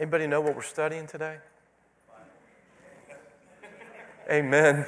Anybody know what we're studying today? Amen.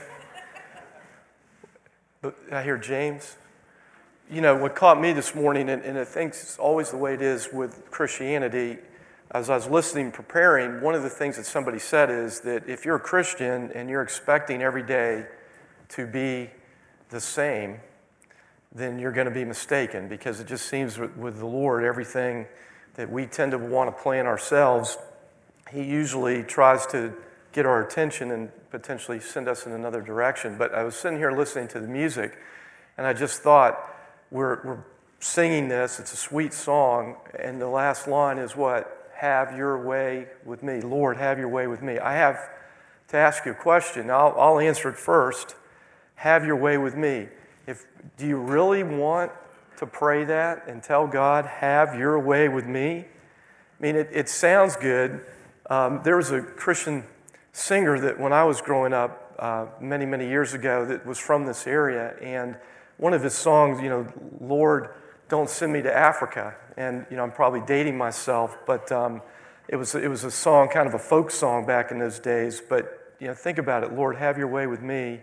But I hear James. You know, what caught me this morning, and I think it's always the way it is with Christianity, as I was listening and preparing, one of the things that somebody said is that if you're a Christian and you're expecting every day to be the same, then you're going to be mistaken, because it just seems with the Lord, everything that we tend to want to plan ourselves, He usually tries to get our attention and potentially send us in another direction. But I was sitting here listening to the music, and I just thought, we're singing this, it's a sweet song, and the last line is what? Have your way with me. Lord, have your way with me. I have to ask you a question. I'll answer it first. Have your way with me. Do you really want to pray that and tell God, have your way with me? I mean, it sounds good. There was a Christian singer that when I was growing up many, many years ago that was from this area, and one of his songs, Lord, don't send me to Africa. And, I'm probably dating myself, but it was a song, kind of a folk song back in those days. But, think about it. Lord, have your way with me.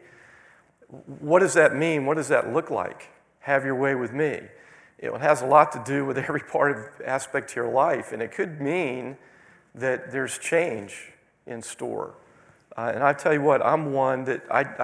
What does that mean? What does that look like? Have your way with me. It has a lot to do with every aspect of your life, and it could mean that there's change in store. And I tell you what, I'm one that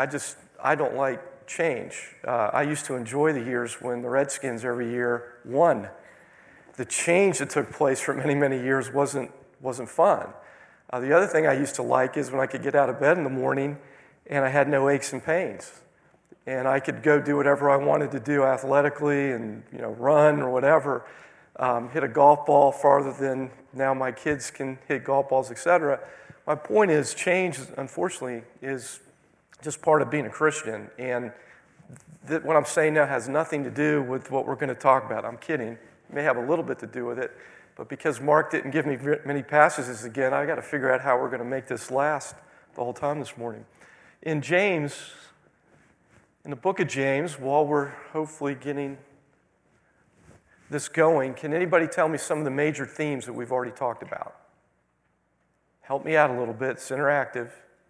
I don't like change. I used to enjoy the years when the Redskins every year won. The change that took place for many, many years wasn't fun. The other thing I used to like is when I could get out of bed in the morning and I had no aches and pains. And I could go do whatever I wanted to do athletically and, run or whatever, hit a golf ball farther than now my kids can hit golf balls, etc. My point is, change, unfortunately, is just part of being a Christian. And what I'm saying now has nothing to do with what we're going to talk about. I'm kidding. It may have a little bit to do with it. But because Mark didn't give me many passages again, I got to figure out how we're going to make this last the whole time this morning. In the book of James, while we're hopefully getting this going, can anybody tell me some of the major themes that we've already talked about? Help me out a little bit. It's interactive.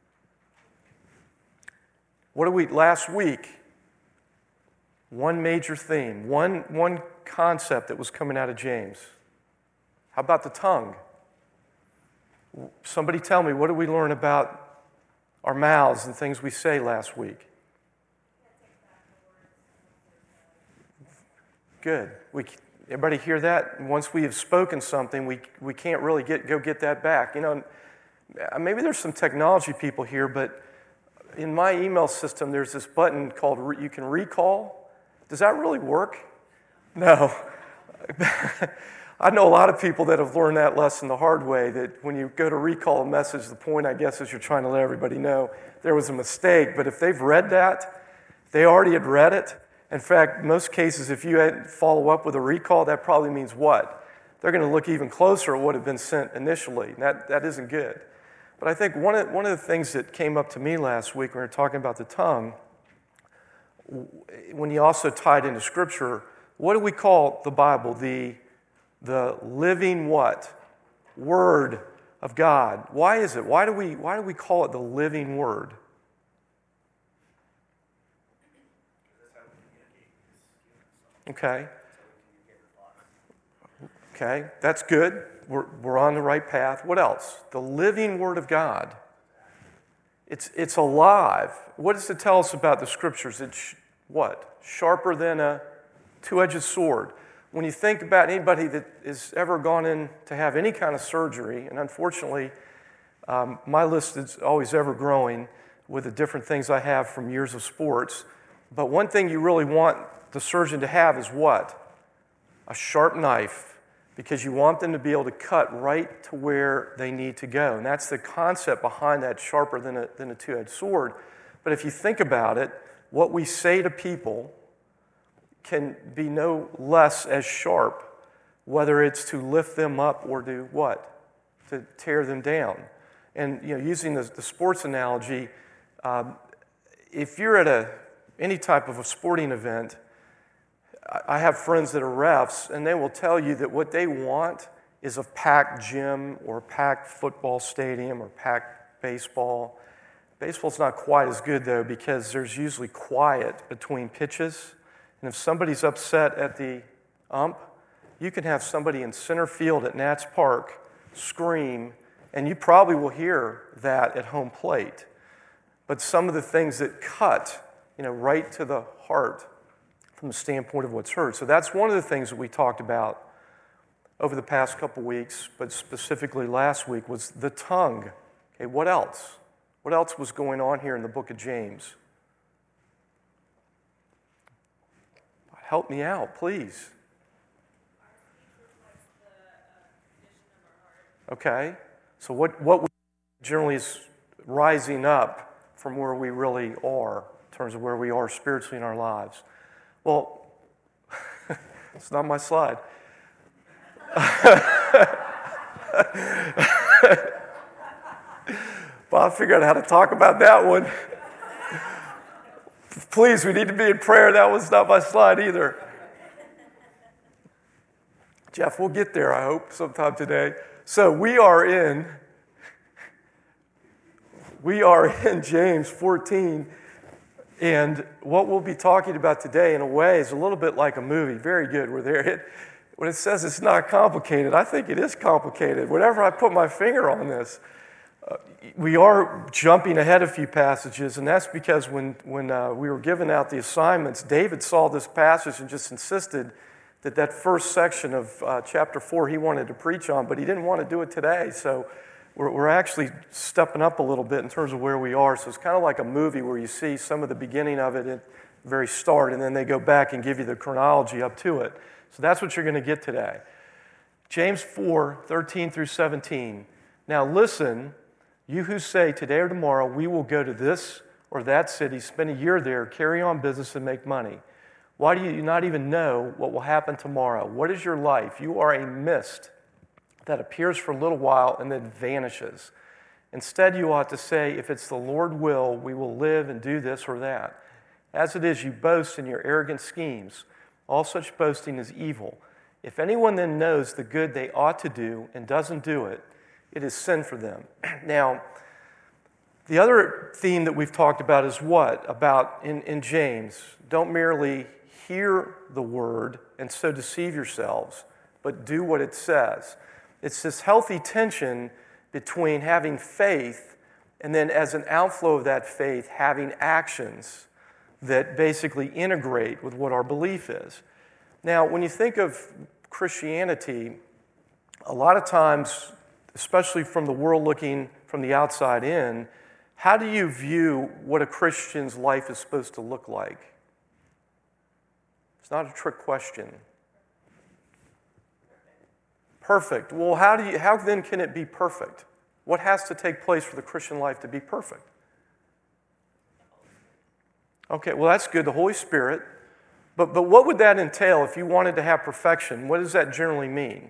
Last week, one major theme, one concept that was coming out of James. How about the tongue? Somebody tell me, what did we learn about our mouths and things we say last week? Good. Everybody hear that? Once we have spoken something, we can't really go get that back. Maybe there's some technology people here, but in my email system, there's this button called you can recall. Does that really work? No. I know a lot of people that have learned that lesson the hard way, that when you go to recall a message, the point, I guess, is you're trying to let everybody know there was a mistake. But if they've read that, they already had read it. In fact, most cases, if you follow up with a recall, that probably means what? They're going to look even closer at what had been sent initially. That isn't good. But I think one of the things that came up to me last week when we were talking about the tongue, when you also tied into Scripture, what do we call the Bible? The living what? Word of God. Why is it? Why do we call it the living Word? Okay, that's good. We're on the right path. What else? The living Word of God. It's alive. What does it tell us about the Scriptures? It's what? Sharper than a two-edged sword. When you think about anybody that has ever gone in to have any kind of surgery, and unfortunately, my list is always ever growing with the different things I have from years of sports, but one thing you really want the surgeon to have is what? A sharp knife, because you want them to be able to cut right to where they need to go. And that's the concept behind that, sharper than a two-edged sword. But if you think about it, what we say to people can be no less as sharp, whether it's to lift them up or to what? To tear them down. And using the sports analogy, if you're at any type of a sporting event, I have friends that are refs, and they will tell you that what they want is a packed gym or a packed football stadium or packed baseball. Baseball's not quite as good, though, because there's usually quiet between pitches. And if somebody's upset at the ump, you can have somebody in center field at Nats Park scream, and you probably will hear that at home plate. But some of the things that cut, right to the heart from the standpoint of what's heard. So that's one of the things that we talked about over the past couple weeks, but specifically last week, was the tongue. Okay, what else? What else was going on here in the book of James? Help me out, please. Okay, so what generally is rising up from where we really are in terms of where we are spiritually in our lives? Well, it's not my slide. Bob figured out how to talk about that one. Please, we need to be in prayer. That was not my slide either. Jeff, we'll get there, I hope, sometime today. So we are in James 14, and what we'll be talking about today, in a way, is a little bit like a movie. Very good. We're there. When it says it's not complicated, I think it is complicated. Whenever I put my finger on this, we are jumping ahead a few passages, and that's because when we were giving out the assignments, David saw this passage and just insisted that first section of chapter 4 he wanted to preach on, but he didn't want to do it today. So we're actually stepping up a little bit in terms of where we are. So it's kind of like a movie where you see some of the beginning of it at the very start, and then they go back and give you the chronology up to it. So that's what you're going to get today. James 4, 13 through 17. Now listen, you who say today or tomorrow we will go to this or that city, spend a year there, carry on business and make money. Why do you not even know what will happen tomorrow? What is your life? You are a mist that appears for a little while and then vanishes. Instead, you ought to say, if it's the Lord will, we will live and do this or that. As it is, you boast in your arrogant schemes. All such boasting is evil. If anyone then knows the good they ought to do and doesn't do it, it is sin for them. Now, the other theme that we've talked about is what? About in James, don't merely hear the word and so deceive yourselves, but do what it says. It's this healthy tension between having faith and then, as an outflow of that faith, having actions that basically integrate with what our belief is. Now, when you think of Christianity, a lot of times, especially from the world looking from the outside in, how do you view what a Christian's life is supposed to look like? It's not a trick question. Perfect. Well, how then can it be perfect? What has to take place for the Christian life to be perfect? Okay, well, that's good, the Holy Spirit. But what would that entail if you wanted to have perfection? What does that generally mean?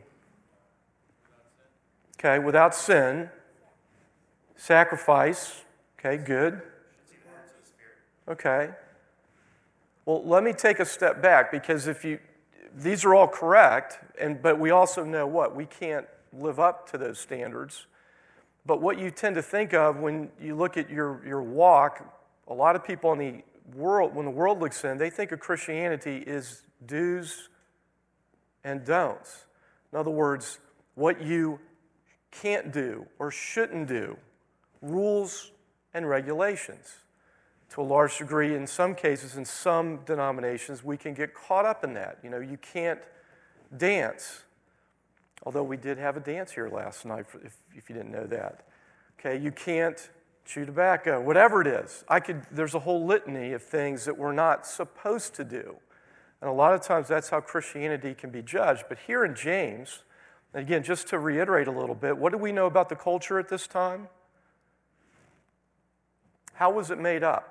Okay, without sin, sacrifice. Okay, good. Okay. Well, let me take a step back, because these are all correct, but we also know what? We can't live up to those standards. But what you tend to think of when you look at your walk, a lot of people in the world, when the world looks in, they think of Christianity is do's and don'ts. In other words, what you can't do or shouldn't do, rules and regulations. To a large degree, in some cases, in some denominations, we can get caught up in that. You can't dance. Although we did have a dance here last night, if you didn't know that. Okay, you can't chew tobacco, whatever it is. There's a whole litany of things that we're not supposed to do. And a lot of times that's how Christianity can be judged. But here in James, and again, just to reiterate a little bit, what do we know about the culture at this time? How was it made up?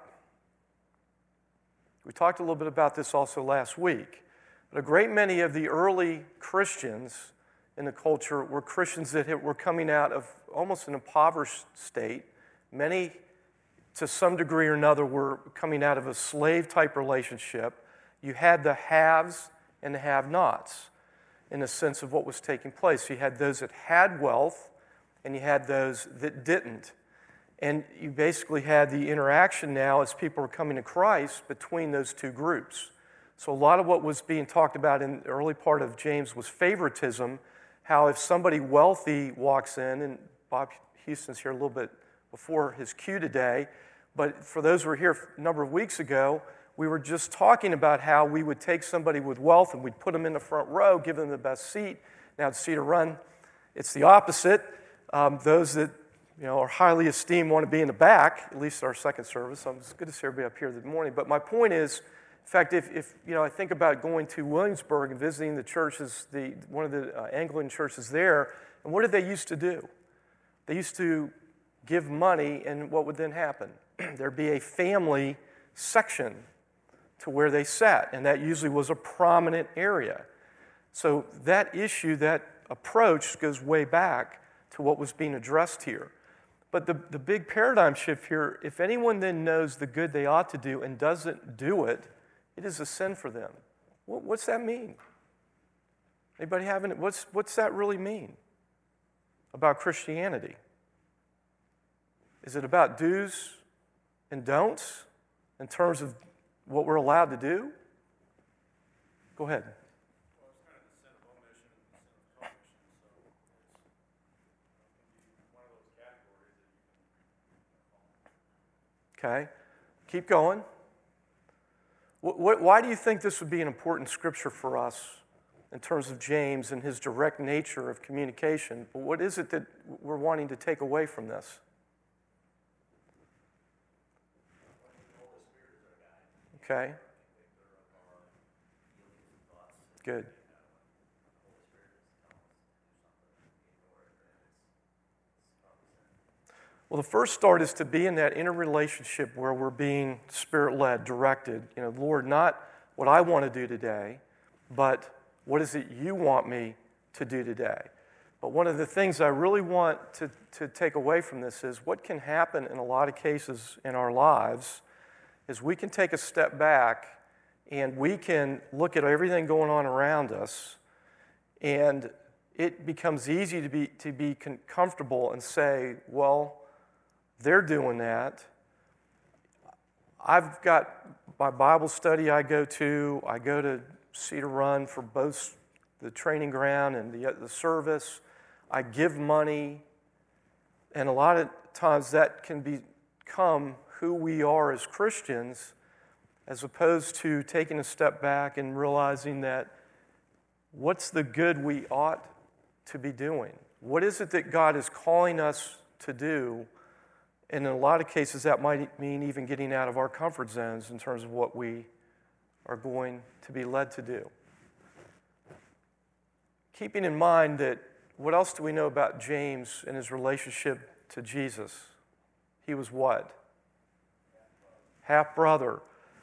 We talked a little bit about this also last week. But a great many of the early Christians in the culture were Christians that were coming out of almost an impoverished state. Many, to some degree or another, were coming out of a slave-type relationship. You had the haves and the have-nots. in a sense of what was taking place. You had those that had wealth, and you had those that didn't. And you basically had the interaction now as people were coming to Christ between those two groups. So a lot of what was being talked about in the early part of James was favoritism, how if somebody wealthy walks in, and Bob Houston's here a little bit before his cue today, but for those who were here a number of weeks ago, we were just talking about how we would take somebody with wealth and we'd put them in the front row, give them the best seat. Now at Cedar Run, it's the opposite. Those that are highly esteemed want to be in the back, at least our second service. So it's good to see everybody up here this morning. But my point is, in fact, if I think about going to Williamsburg and visiting the churches, one of the Anglican churches there, and what did they used to do? They used to give money, and what would then happen? There'd be a family section to where they sat, and that usually was a prominent area. So that issue, that approach goes way back to what was being addressed here. But the big paradigm shift here, if anyone then knows the good they ought to do and doesn't do it, it is a sin for them. What's that mean? Anybody having it? What's that really mean about Christianity? Is it about do's and don'ts in terms of what we're allowed to do? Go ahead. Well, it's kind of the sin of omission and the sin of commission, so it can be one of those categories that you can. Okay, keep going. Why do you think this would be an important scripture for us in terms of James and his direct nature of communication? But what is it that we're wanting to take away from this? Okay. Good. Well, the first start is to be in that inner relationship where we're being Spirit-led, directed. Lord, not what I want to do today, but what is it you want me to do today? But one of the things I really want to take away from this is what can happen in a lot of cases in our lives is we can take a step back and we can look at everything going on around us, and it becomes easy to be comfortable and say, well, they're doing that. I've got my Bible study I go to Cedar Run for both the training ground and the service. I give money, and a lot of times that can become who we are as Christians, as opposed to taking a step back and realizing that what's the good we ought to be doing? What is it that God is calling us to do? And in a lot of cases, that might mean even getting out of our comfort zones in terms of what we are going to be led to do. Keeping in mind that what else do we know about James and his relationship to Jesus? He was what? Half-brother.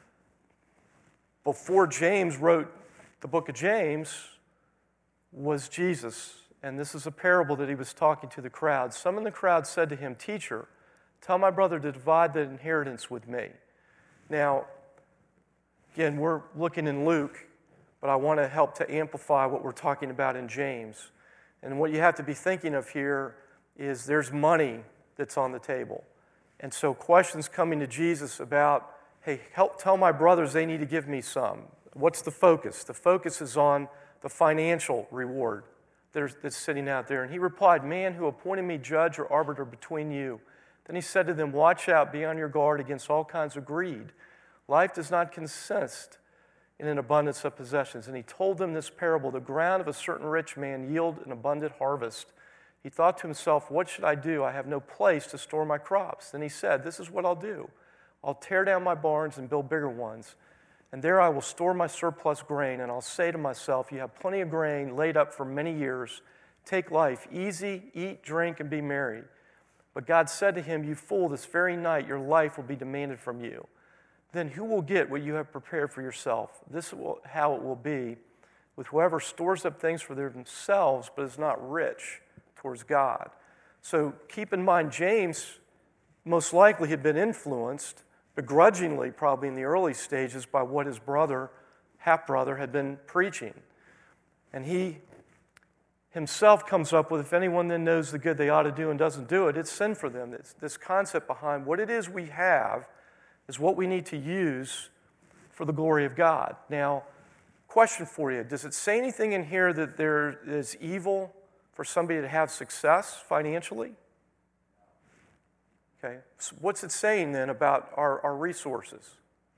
Before James wrote the book of James was Jesus. And this is a parable that he was talking to the crowd. Some in the crowd said to him, "Teacher, tell my brother to divide the inheritance with me." Now, again, we're looking in Luke, but I want to help to amplify what we're talking about in James. And what you have to be thinking of here is there's money that's on the table. And so questions coming to Jesus about, hey, tell my brothers they need to give me some. What's the focus? The focus is on the financial reward that's sitting out there. And he replied, "Man who appointed me judge or arbiter between you." Then he said to them, "Watch out, be on your guard against all kinds of greed. Life does not consist in an abundance of possessions." And he told them this parable: the ground of a certain rich man yielded an abundant harvest. He thought to himself, "What should I do? I have no place to store my crops." Then he said, "This is what I'll do. I'll tear down my barns and build bigger ones. And there I will store my surplus grain. And I'll say to myself, you have plenty of grain laid up for many years. Take life easy, eat, drink, and be merry." But God said to him, "You fool, this very night your life will be demanded from you. Then who will get what you have prepared for yourself? This is how it will be with whoever stores up things for themselves but is not rich towards God." So keep in mind, James most likely had been influenced, begrudgingly probably in the early stages, by what his brother, half-brother, had been preaching. And he himself comes up with, if anyone then knows the good they ought to do and doesn't do it, it's sin for them. It's this concept behind what it is we have is what we need to use for the glory of God. Now, question for you, does it say anything in here that there is evil for somebody to have success financially? Okay, so what's it saying then about our resources?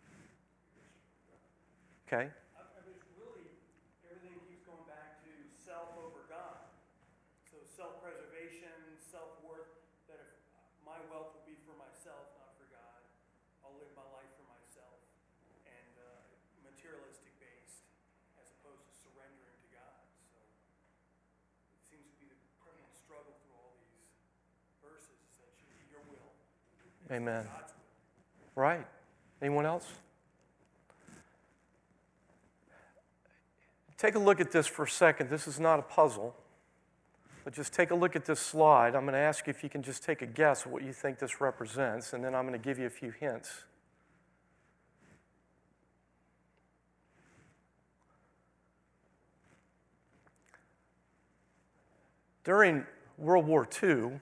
Okay. Really, everything keeps going back to self over God. So self-preservation, self-worth, that if my wealth will be for myself, not for God, I'll live my life for myself, and materialistic based, as opposed to surrendering to God. So it seems to be the prevalent struggle through all these verses, is that your will. Amen. God's will. Right. Anyone else? Take a look at this for a second. This is not a puzzle, but just take a look at this slide. I'm going to ask you if you can just take a guess at what you think this represents, and then I'm going to give you a few hints. During World War II,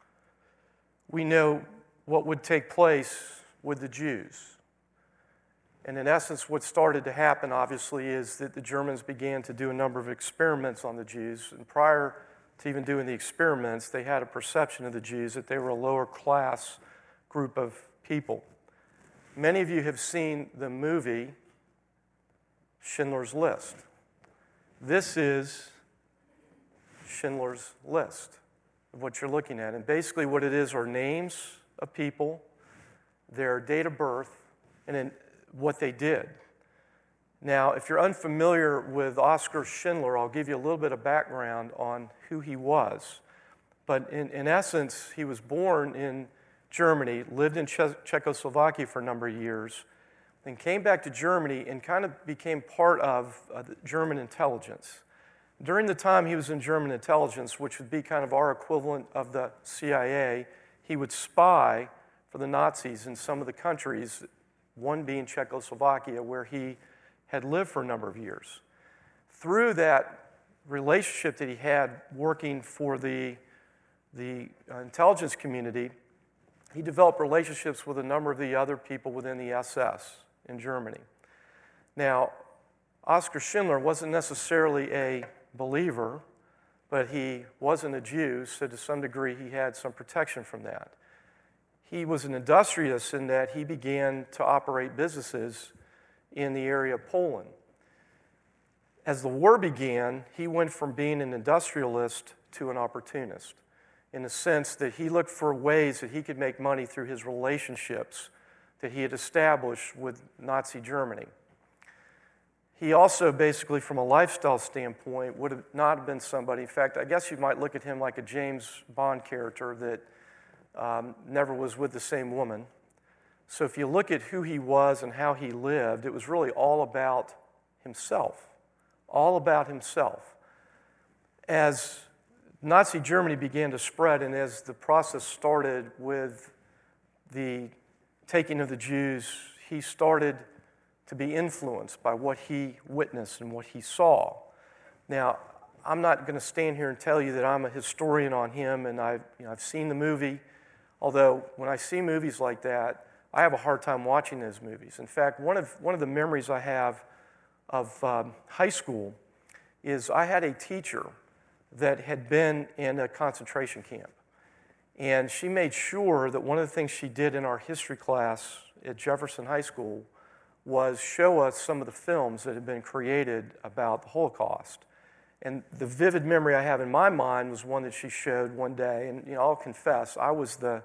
we know what would take place with the Jews. And in essence, what started to happen, obviously, is that the Germans began to do a number of experiments on the Jews. And prior to even doing the experiments, they had a perception of the Jews that they were a lower class group of people. Many of you have seen the movie Schindler's List. This is Schindler's List of what you're looking at. And basically what it is are names of people, their date of birth, and then what they did. Now, if you're unfamiliar with Oskar Schindler, I'll give you a little bit of background on who he was. But in essence, he was born in Germany, lived in Czechoslovakia for a number of years, then came back to Germany and kind of became part of the German intelligence. During the time he was in German intelligence, which would be kind of our equivalent of the CIA, he would spy for the Nazis in some of the countries, one being Czechoslovakia, where he had lived for a number of years. Through that relationship that he had working for the intelligence community, he developed relationships with a number of the other people within the SS in Germany. Now, Oskar Schindler wasn't necessarily a believer, but he wasn't a Jew, so to some degree he had some protection from that. He was an industrialist in that he began to operate businesses in the area of Poland. As the war began, he went from being an industrialist to an opportunist, in the sense that he looked for ways that he could make money through his relationships that he had established with Nazi Germany. He also, basically, from a lifestyle standpoint, would have not been somebody, in fact, I guess you might look at him like a James Bond character that never was with the same woman. So if you look at who he was and how he lived, it was really all about himself. All about himself. As Nazi Germany began to spread, and as the process started with the taking of the Jews, he started to be influenced by what he witnessed and what he saw. Now, I'm not going to stand here and tell you that I'm a historian on him, and I've seen the movie. Although, when I see movies like that, I have a hard time watching those movies. In fact, one of the memories I have of high school is I had a teacher that had been in a concentration camp. And she made sure that one of the things she did in our history class at Jefferson High School was show us some of the films that had been created about the Holocaust. And the vivid memory I have in my mind was one that she showed one day. And I'll confess, I was the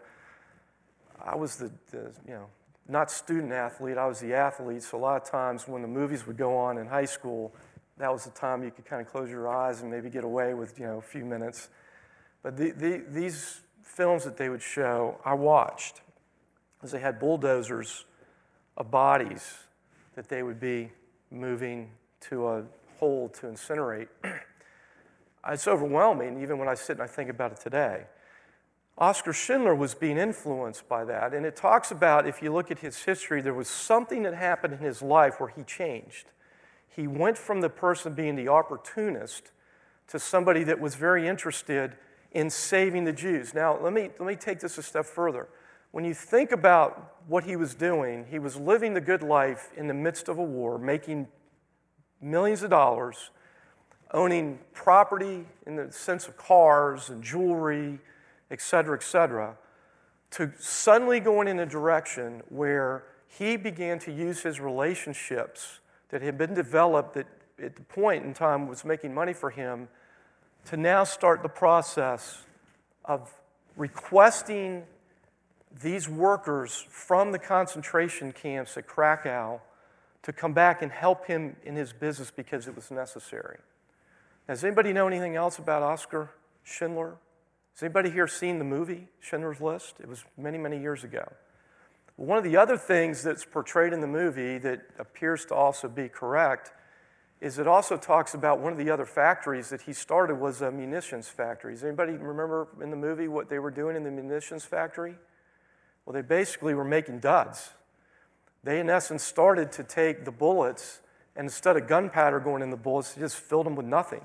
not student athlete, I was the athlete. So a lot of times when the movies would go on in high school, that was the time you could kind of close your eyes and maybe get away with a few minutes. But these films that they would show, I watched, because they had bulldozers of bodies that they would be moving to a hole to incinerate. It's overwhelming, even when I sit and I think about it today. Oskar Schindler was being influenced by that, and it talks about, if you look at his history, there was something that happened in his life where he changed. He went from the person being the opportunist to somebody that was very interested in saving the Jews. Now, let me take this a step further. When you think about what he was doing, he was living the good life in the midst of a war, making millions of dollars, owning property in the sense of cars and jewelry, et cetera, to suddenly going in a direction where he began to use his relationships that had been developed that at the point in time was making money for him to now start the process of requesting these workers from the concentration camps at Krakow to come back and help him in his business because it was necessary. Does anybody know anything else about Oskar Schindler? Has anybody here seen the movie, Schindler's List? It was many, many years ago. One of the other things that's portrayed in the movie that appears to also be correct is it also talks about one of the other factories that he started was a munitions factory. Does anybody remember in the movie what they were doing in the munitions factory? Well, they basically were making duds. They, in essence, started to take the bullets, and instead of gunpowder going in the bullets, they just filled them with nothing.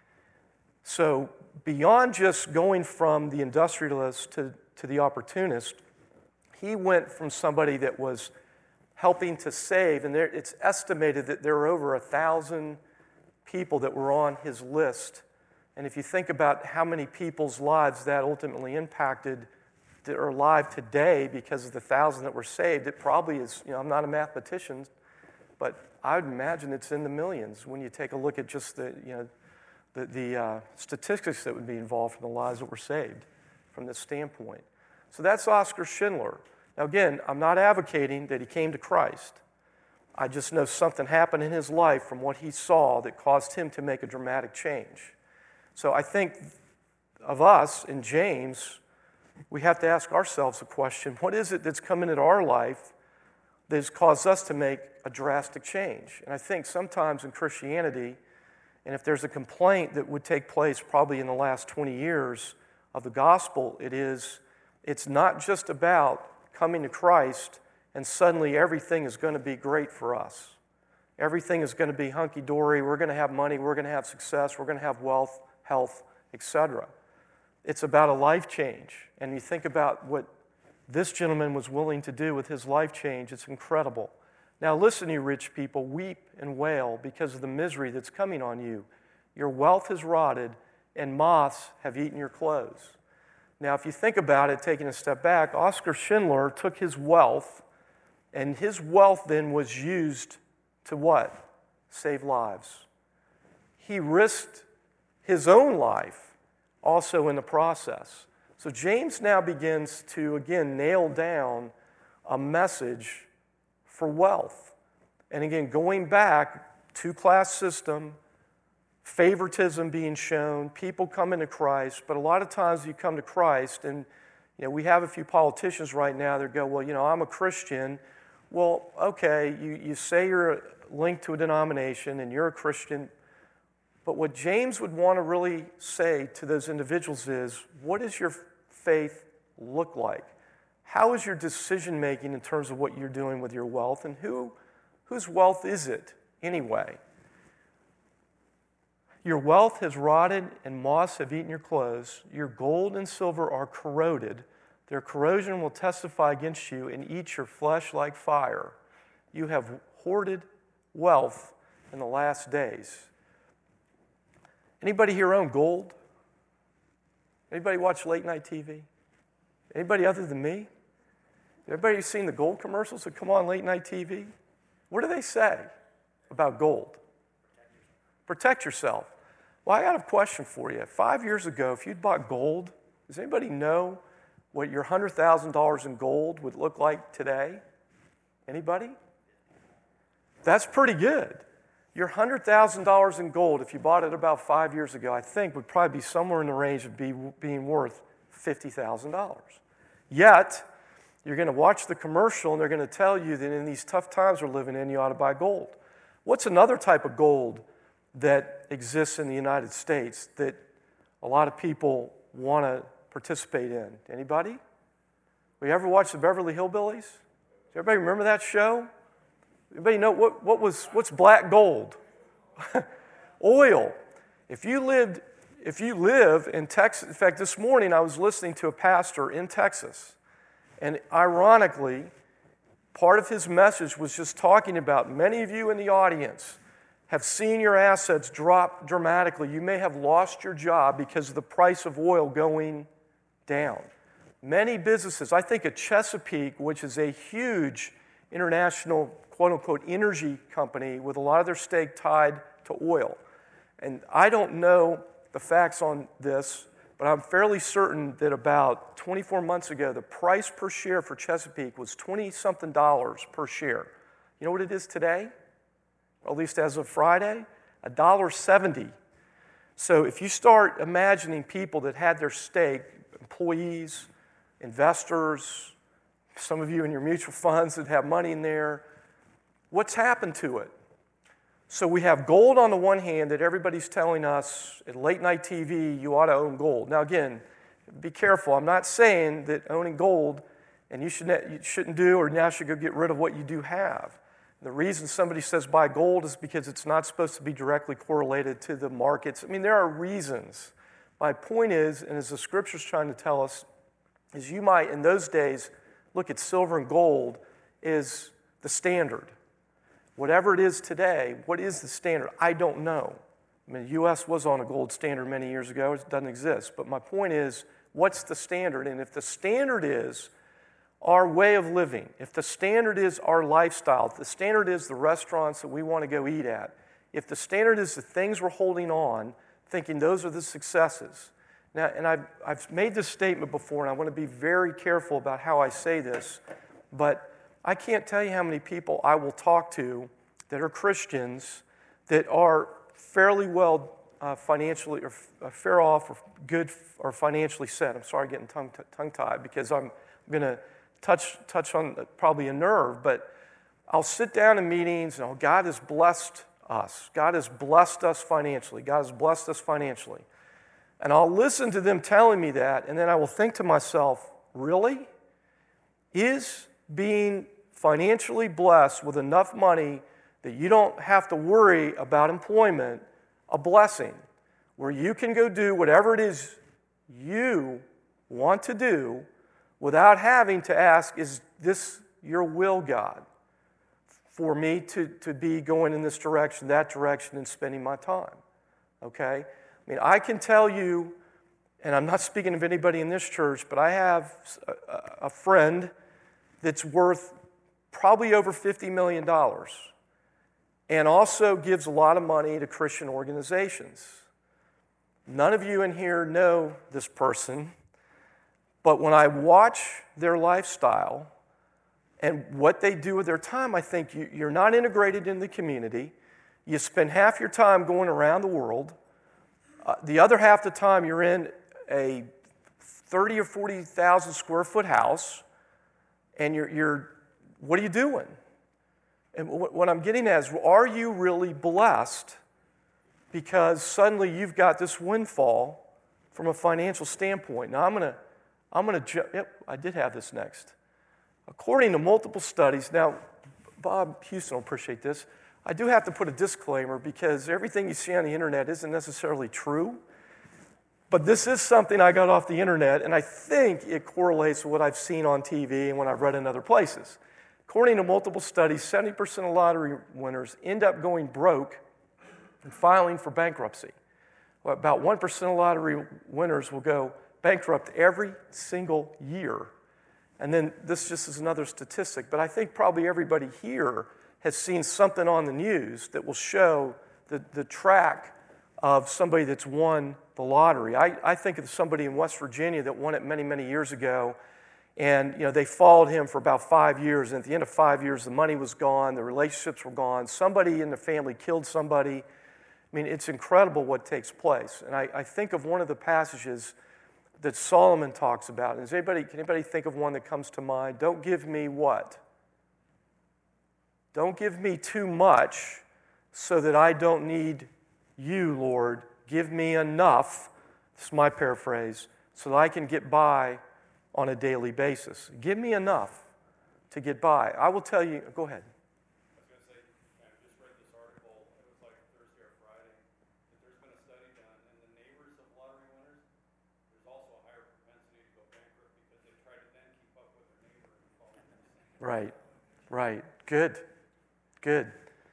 So beyond just going from the industrialist to the opportunist, he went from somebody that was helping to save, and it's estimated that there were over 1,000 people that were on his list. And if you think about how many people's lives that ultimately impacted that are alive today because of the 1,000 that were saved, it probably is, I'm not a mathematician, but I would imagine it's in the millions when you take a look at just the statistics that would be involved in the lives that were saved from this standpoint. So that's Oskar Schindler. Now again, I'm not advocating that he came to Christ. I just know something happened in his life from what he saw that caused him to make a dramatic change. So I think of us in James, we have to ask ourselves a question: what is it that's come into our life that has caused us to make a drastic change? And I think sometimes in Christianity, and if there's a complaint that would take place probably in the last 20 years of the gospel, it's not just about coming to Christ and suddenly everything is going to be great for us. Everything is going to be hunky-dory, we're going to have money, we're going to have success, we're going to have wealth, health, etc. It's about a life change. And you think about what this gentleman was willing to do with his life change, it's incredible. Now listen, you rich people, weep and wail because of the misery that's coming on you. Your wealth has rotted, and moths have eaten your clothes. Now, if you think about it, taking a step back, Oskar Schindler took his wealth, and his wealth then was used to what? Save lives. He risked his own life also in the process. So James now begins to, again, nail down a message for wealth. And again, going back, two-class system, favoritism being shown, people coming to Christ, but a lot of times you come to Christ, and we have a few politicians right now that go, well, I'm a Christian. Well, okay, you say you're linked to a denomination and you're a Christian, but what James would want to really say to those individuals is, what does your faith look like? How is your decision-making in terms of what you're doing with your wealth, and whose wealth is it anyway? Your wealth has rotted, and moths have eaten your clothes. Your gold and silver are corroded. Their corrosion will testify against you and eat your flesh like fire. You have hoarded wealth in the last days. Anybody here own gold? Anybody watch late night TV? Anybody other than me? Everybody seen the gold commercials that come on late night TV? What do they say about gold? Protect yourself. Well, I got a question for you. 5 years ago, if you'd bought gold, does anybody know what your $100,000 in gold would look like today? Anybody? That's pretty good. Your $100,000 in gold, if you bought it about 5 years ago, I think would probably be somewhere in the range of being worth $50,000. Yet, you're going to watch the commercial and they're going to tell you that in these tough times we're living in, you ought to buy gold. What's another type of gold that exists in the United States that a lot of people want to participate in? Anybody? Have you ever watched the Beverly Hillbillies? Does everybody remember that show? Anybody know what's black gold? Oil. If you lived if you live in Texas, in fact, this morning I was listening to a pastor in Texas, and ironically, part of his message was just talking about many of you in the audience have seen your assets drop dramatically. You may have lost your job because of the price of oil going down. Many businesses, I think of Chesapeake, which is a huge international, quote-unquote, energy company with a lot of their stake tied to oil. And I don't know the facts on this, but I'm fairly certain that about 24 months ago, the price per share for Chesapeake was $20-something per share. You know what it is today? Or at least as of Friday? $1.70. So if you start imagining people that had their stake, employees, investors, some of you in your mutual funds that have money in there, what's happened to it? So we have gold on the one hand that everybody's telling us at late night TV, you ought to own gold. Now again, be careful. I'm not saying that owning gold and you shouldn't do or now should go get rid of what you do have. The reason somebody says buy gold is because it's not supposed to be directly correlated to the markets. I mean, there are reasons. My point is, and as the Scripture's trying to tell us, is you might, in those days, look at silver and gold is the standard. Whatever it is today, what is the standard? I don't know. I mean, the U.S. was on a gold standard many years ago. It doesn't exist. But my point is, what's the standard? And if the standard is our way of living, if the standard is our lifestyle, if the standard is the restaurants that we want to go eat at, if the standard is the things we're holding on, thinking those are the successes. Now, and I've made this statement before, and I want to be very careful about how I say this, but I can't tell you how many people I will talk to that are Christians that are fairly well financially or fair off or good or financially set. I'm sorry, getting tongue-tied because I'm going to touch on probably a nerve, but I'll sit down in meetings and God has blessed us. God has blessed us financially. God has blessed us financially. And I'll listen to them telling me that, and then I will think to myself, really? Is being financially blessed with enough money that you don't have to worry about employment a blessing, where you can go do whatever it is you want to do without having to ask, is this your will, God, for me to be going in this direction, that direction, and spending my time? Okay? I mean, I can tell you, and I'm not speaking of anybody in this church, but I have a friend that's worth probably over $50 million and also gives a lot of money to Christian organizations. None of you in here know this person, but when I watch their lifestyle and what they do with their time, I think you're not integrated in the community. You spend half your time going around the world. The other half the time you're in a 30 or 40,000 square foot house, and you're what are you doing? And what I'm getting at is, are you really blessed because suddenly you've got this windfall from a financial standpoint? Now I did have this next. According to multiple studies, now Bob Houston will appreciate this. I do have to put a disclaimer because everything you see on the internet isn't necessarily true. But this is something I got off the internet, and I think it correlates with what I've seen on TV and what I've read in other places. According to multiple studies, 70% of lottery winners end up going broke and filing for bankruptcy. Well, about 1% of lottery winners will go bankrupt every single year. And then this just is another statistic, but I think probably everybody here has seen something on the news that will show the track of somebody that's won the lottery. I think of somebody in West Virginia that won it many, many years ago, and they followed him for about 5 years, and at the end of 5 years, the money was gone, the relationships were gone, somebody in the family killed somebody. I mean, it's incredible what takes place. And I think of one of the passages that Solomon talks about. And can anybody think of one that comes to mind? Don't give me what? Don't give me too much so that I don't need you, Lord. Give me enough, this is my paraphrase, so that I can get by on a daily basis. Give me enough to get by. I will tell you, go ahead. I was going to say, I just read this article, it was like Thursday or Friday, that there's been a study done, and the neighbors of Right. Right. Good. Good.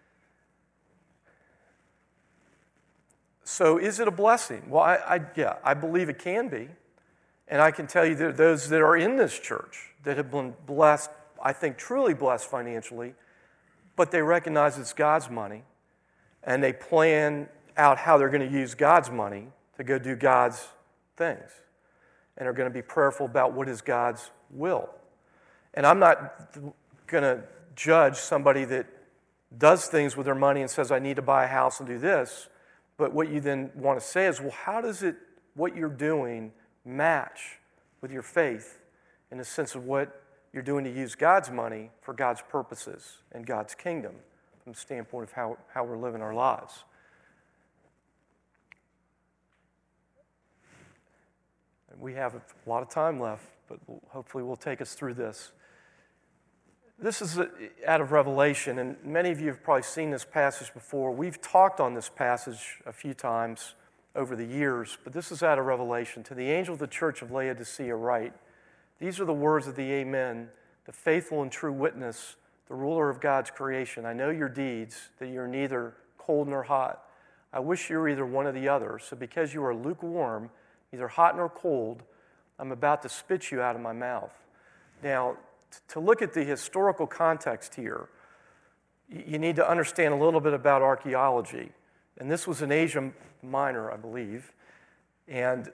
So is it a blessing? Well, I believe it can be. And I can tell you that those that are in this church that have been blessed, I think truly blessed financially, but they recognize it's God's money, and they plan out how they're going to use God's money to go do God's things, and are going to be prayerful about what is God's will. And I'm not going to judge somebody that does things with their money and says, I need to buy a house and do this. But what you then want to say is, well, how does what you're doing match with your faith in the sense of what you're doing to use God's money for God's purposes and God's kingdom from the standpoint of how we're living our lives? And we have a lot of time left, but hopefully we'll take us through this. This is out of Revelation, and many of you have probably seen this passage before. We've talked on this passage a few times over the years, but this is out of Revelation. To the angel of the church of Laodicea write, these are the words of the Amen, the faithful and true witness, the ruler of God's creation. I know your deeds, that you're neither cold nor hot. I wish you were either one or the other. So because you are lukewarm, neither hot nor cold, I'm about to spit you out of my mouth. Now, to look at the historical context here, you need to understand a little bit about archaeology. And this was in Asia Minor, I believe. And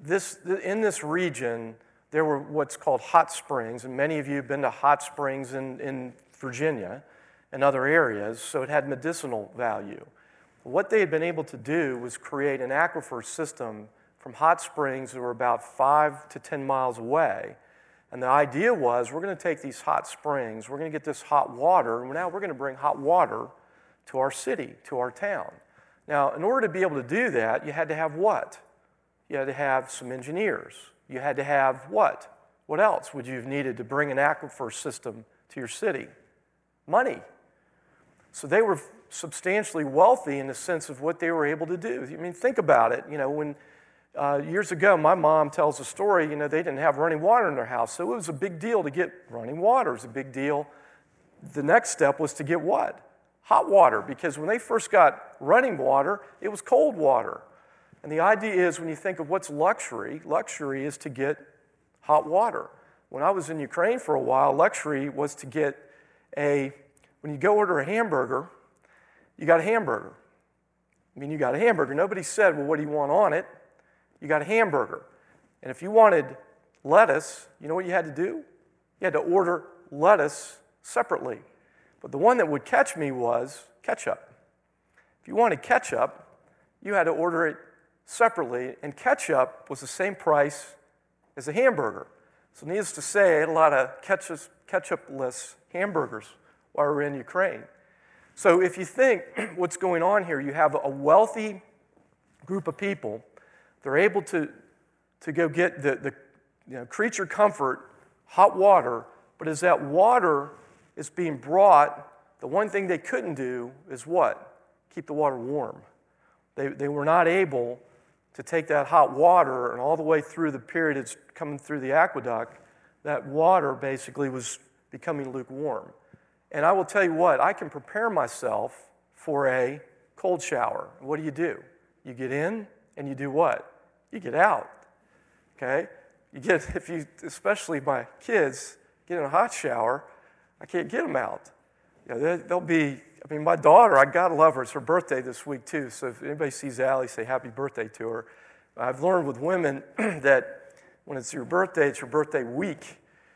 in this region, there were what's called hot springs. And many of you have been to hot springs in Virginia and other areas, so it had medicinal value. What they had been able to do was create an aquifer system from hot springs that were about 5 to 10 miles away. And the idea was, we're going to take these hot springs, we're going to get this hot water, and now we're going to bring hot water to our city, to our town. Now, in order to be able to do that, you had to have what? You had to have some engineers. You had to have what? What else would you have needed to bring an aquifer system to your city? Money. So they were substantially wealthy in the sense of what they were able to do. I mean, think about it. When years ago, my mom tells a story, they didn't have running water in their house, so it was a big deal to get running water. It was a big deal. The next step was to get what? Hot water, because when they first got running water, it was cold water. And the idea is, when you think of what's luxury is to get hot water. When I was in Ukraine for a while, luxury was to get when you go order a hamburger, you got a hamburger. You got a hamburger. Nobody said, well, what do you want on it? You got a hamburger. And if you wanted lettuce, you know what you had to do? You had to order lettuce separately. But the one that would catch me was ketchup. If you wanted ketchup, you had to order it separately, and ketchup was the same price as a hamburger. So needless to say, I had a lot of ketchup-less hamburgers while we were in Ukraine. So if you think what's going on here, you have a wealthy group of people. They're able to go get the creature comfort, hot water, but as that water is being brought, the one thing they couldn't do is what? Keep the water warm. They were not able to take that hot water and all the way through the period it's coming through the aqueduct, that water basically was becoming lukewarm. And I will tell you what, I can prepare myself for a cold shower. What do? You get in, and you do what? You get out, okay? Especially my kids, get in a hot shower, I can't get them out. They'll be, my daughter, I gotta love her. It's her birthday this week too, so if anybody sees Allie, say happy birthday to her. I've learned with women that when it's your birthday week.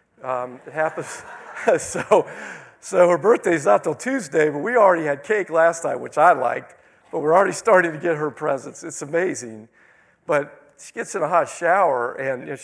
It happens, so her birthday's not till Tuesday, but we already had cake last night, which I liked, but we're already starting to get her presents. It's amazing. But she gets in a hot shower, and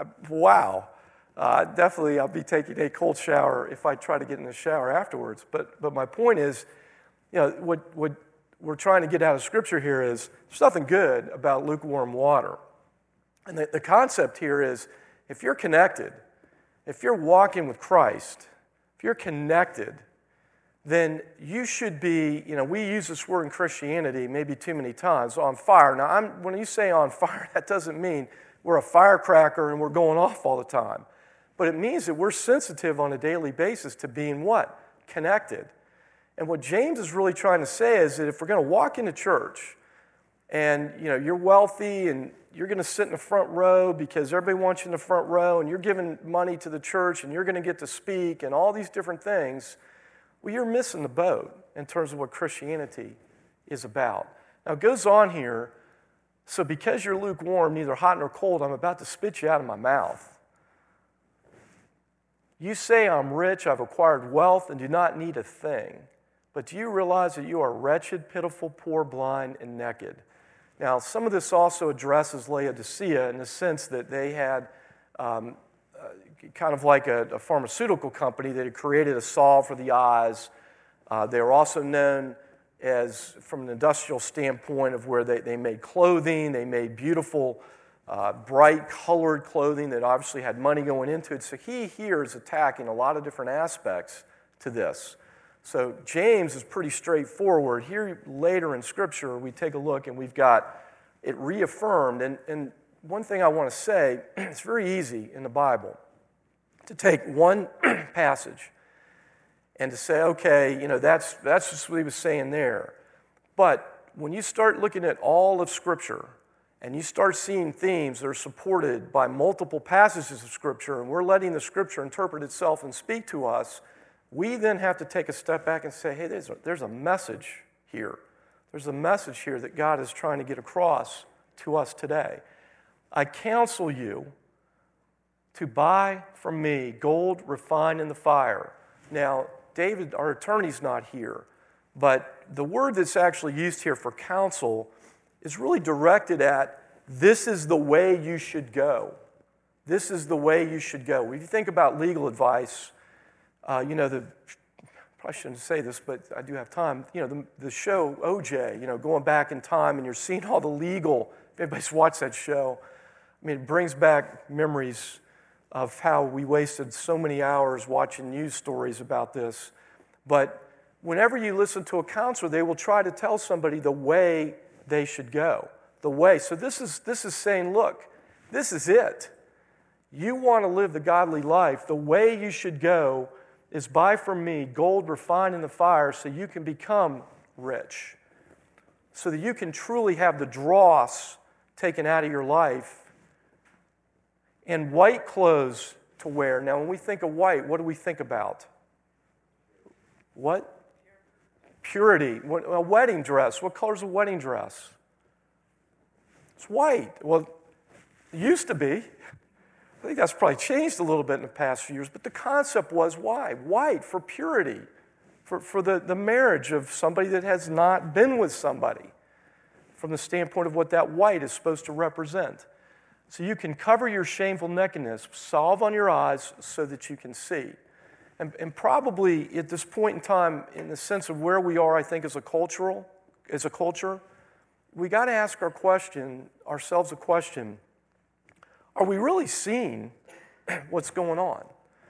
wow. Definitely, I'll be taking a cold shower if I try to get in the shower afterwards. But my point is, what we're trying to get out of Scripture here is there's nothing good about lukewarm water. And the concept here is, if you're connected, if you're walking with Christ, if you're connected, then you should be, we use this word in Christianity maybe too many times, on fire. Now, when you say on fire, that doesn't mean we're a firecracker and we're going off all the time. but it means that we're sensitive on a daily basis to being what? Connected. And what James is really trying to say is that if we're going to walk into church and you're wealthy and you're going to sit in the front row because everybody wants you in the front row and you're giving money to the church and you're going to get to speak and all these different things, well, you're missing the boat in terms of what Christianity is about. Now, it goes on here, so because you're lukewarm, neither hot nor cold, I'm about to spit you out of my mouth. You say, I'm rich, I've acquired wealth, and do not need a thing. But do you realize that you are wretched, pitiful, poor, blind, and naked? Now, some of this also addresses Laodicea in the sense that they had kind of like a pharmaceutical company that had created a salve for the eyes. They were also known as, from an industrial standpoint, of where they made clothing, they made beautiful bright colored clothing that obviously had money going into it. So he here is attacking a lot of different aspects to this. So James is pretty straightforward. Here later in Scripture, we take a look and we've got it reaffirmed. And one thing I want to say, it's very easy in the Bible to take one passage and to say, okay, that's just what he was saying there. But when you start looking at all of Scripture, and you start seeing themes that are supported by multiple passages of Scripture, and we're letting the Scripture interpret itself and speak to us, we then have to take a step back and say, hey, there's a message here. There's a message here that God is trying to get across to us today. I counsel you to buy from me gold refined in the fire. Now, David, our attorney's not here, but the word that's actually used here for counsel is really directed at, this is the way you should go. This is the way you should go. If you think about legal advice, probably shouldn't say this, but I do have time. The show OJ, going back in time and you're seeing all the legal, if anybody's watched that show, it brings back memories of how we wasted so many hours watching news stories about this. But whenever you listen to a counselor, they will try to tell somebody the way they should go. The way. So this is saying, look, this is it. You want to live the godly life. The way you should go is buy from me gold refined in the fire so you can become rich. So that you can truly have the dross taken out of your life. And white clothes to wear. Now, when we think of white, what do we think about? What? Purity. A wedding dress. What color is a wedding dress? It's white. Well, it used to be. I think that's probably changed a little bit in the past few years, but the concept was why? White for purity, for the marriage of somebody that has not been with somebody, from the standpoint of what that white is supposed to represent. So you can cover your shameful nakedness, salve on your eyes so that you can see. And probably at this point in time, in the sense of where we are, I think, as a culture, we got to ask ourselves a question. Are we really seeing what's going on?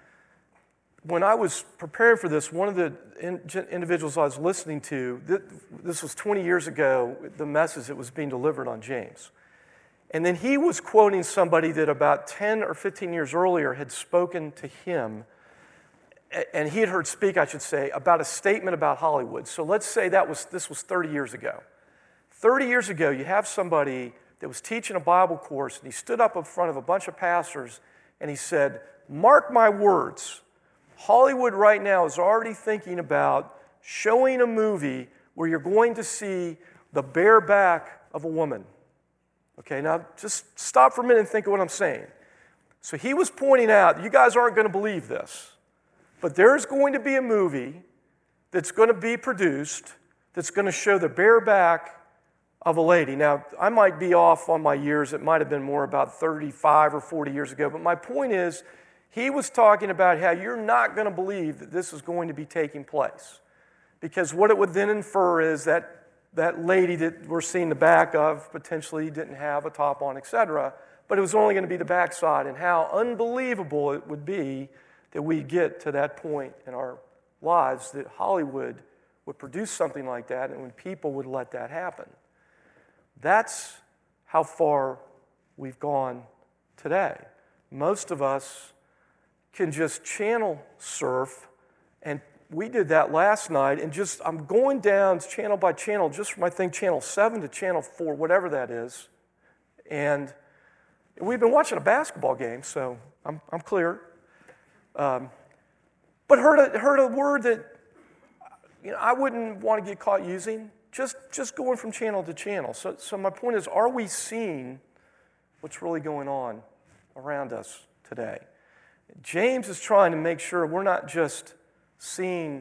When I was preparing for this, one of the individuals I was listening to, this was 20 years ago, the message that was being delivered on James. And then he was quoting somebody that about 10 or 15 years earlier had spoken to him, and he had heard speak, I should say, about a statement about Hollywood. So let's say this was 30 years ago. 30 years ago, you have somebody that was teaching a Bible course, and he stood up in front of a bunch of pastors, and he said, mark my words, Hollywood right now is already thinking about showing a movie where you're going to see the bare back of a woman. Okay, now just stop for a minute and think of what I'm saying. So he was pointing out, you guys aren't going to believe this, but there's going to be a movie that's going to be produced that's going to show the bare back of a lady. Now, I might be off on my years. It might have been more about 35 or 40 years ago. But my point is, he was talking about how you're not going to believe that this is going to be taking place. Because what it would then infer is that that lady that we're seeing the back of potentially didn't have a top on, etc. But it was only going to be the backside, and how unbelievable it would be that we get to that point in our lives that Hollywood would produce something like that and when people would let that happen. That's how far we've gone today. Most of us can just channel surf, and we did that last night, and just I'm going down channel by channel just from I think channel 7 to channel 4, whatever that is, and we've been watching a basketball game, so I'm clear. But heard a word that I wouldn't want to get caught using. Just going from channel to channel. So my point is, are we seeing what's really going on around us today? James is trying to make sure we're not just seeing,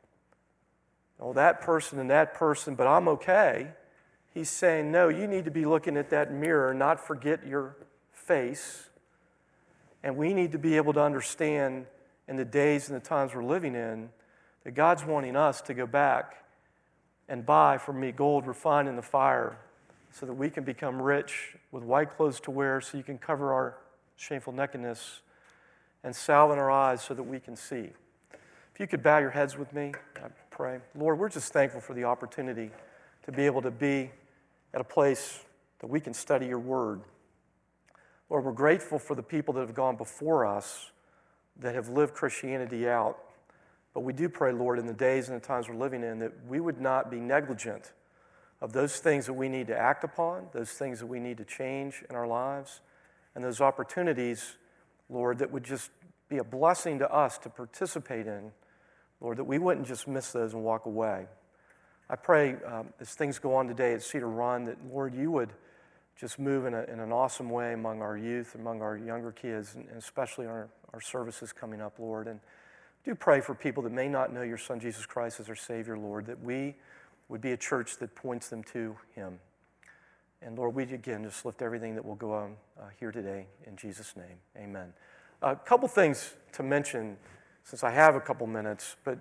that person and that person, but I'm okay. He's saying, no, you need to be looking at that mirror, not forget your face. And we need to be able to understand in the days and the times we're living in that God's wanting us to go back and buy from me gold refined in the fire so that we can become rich with white clothes to wear so you can cover our shameful nakedness and salve in our eyes so that we can see. If you could bow your heads with me, I pray. Lord, we're just thankful for the opportunity to be able to be at a place that we can study your word. Lord, we're grateful for the people that have gone before us that have lived Christianity out. But we do pray, Lord, in the days and the times we're living in, that we would not be negligent of those things that we need to act upon, those things that we need to change in our lives, and those opportunities, Lord, that would just be a blessing to us to participate in, Lord, that we wouldn't just miss those and walk away. I pray as things go on today at Cedar Run that, Lord, you would just move in an awesome way among our youth, among our younger kids, and especially our services coming up, Lord. And do pray for people that may not know your Son, Jesus Christ, as their Savior, Lord, that we would be a church that points them to him. And Lord, we again just lift everything that will go on here today in Jesus' name. Amen. A couple things to mention since I have a couple minutes, but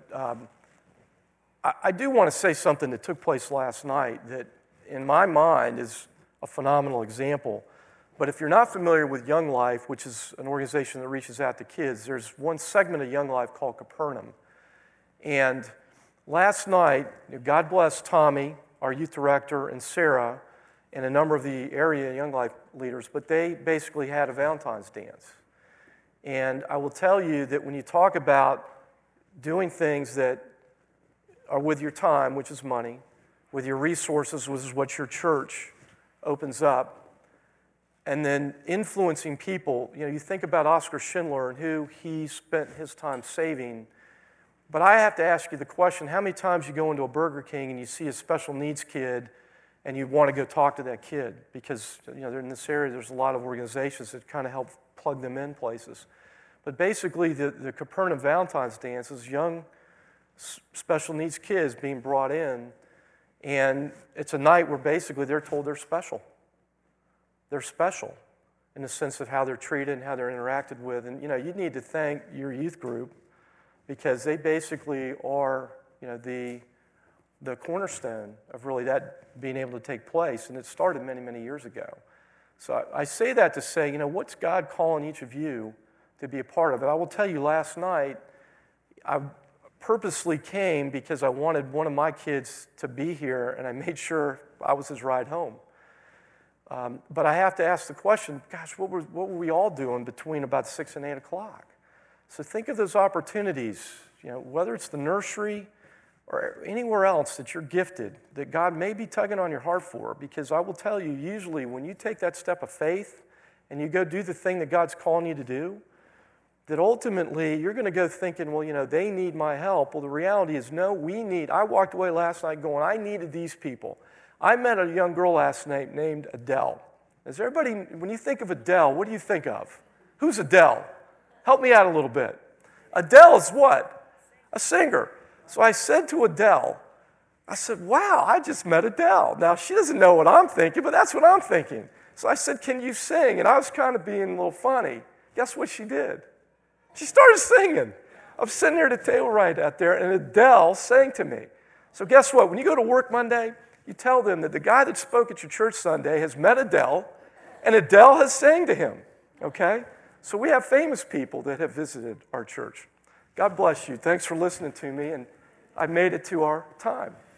I do want to say something that took place last night that in my mind is a phenomenal example. But if you're not familiar with Young Life, which is an organization that reaches out to kids, there's one segment of Young Life called Capernaum. And last night, God bless Tommy, our youth director, and Sarah, and a number of the area Young Life leaders, but they basically had a Valentine's dance. And I will tell you that when you talk about doing things that are with your time, which is money, with your resources, which is what your church opens up, and then influencing people. You think about Oscar Schindler and who he spent his time saving. But I have to ask you the question, how many times you go into a Burger King and you see a special needs kid and you want to go talk to that kid? Because they're in this area, there's a lot of organizations that kind of help plug them in places. But basically, the Capernaum Valentine's dance is young special needs kids being brought in, and it's a night where basically they're told they're special. They're special in the sense of how they're treated and how they're interacted with. And, you need to thank your youth group because they basically are, the cornerstone of really that being able to take place. And it started many, many years ago. So I say that to say, what's God calling each of you to be a part of it? I will tell you, last night, I purposely came because I wanted one of my kids to be here, and I made sure I was his ride home. But I have to ask the question, gosh, what were we all doing between about 6 and 8 o'clock? So think of those opportunities, whether it's the nursery or anywhere else that you're gifted, that God may be tugging on your heart for. Because I will tell you, usually when you take that step of faith and you go do the thing that God's calling you to do, that ultimately you're going to go thinking, well, they need my help. Well, the reality is, no, I walked away last night going, I needed these people. I met a young girl last night named Adele. Is everybody, when you think of Adele, what do you think of? Who's Adele? Help me out a little bit. Adele is what? A singer. So I said to Adele, I said, wow, I just met Adele. Now, she doesn't know what I'm thinking, but that's what I'm thinking. So I said, can you sing? And I was kind of being a little funny. Guess what she did? She started singing. I'm sitting there at the table right out there, and Adele sang to me. So guess what? When you go to work Monday, you tell them that the guy that spoke at your church Sunday has met Adele, and Adele has sang to him, okay? So we have famous people that have visited our church. God bless you. Thanks for listening to me, and I made it to our time.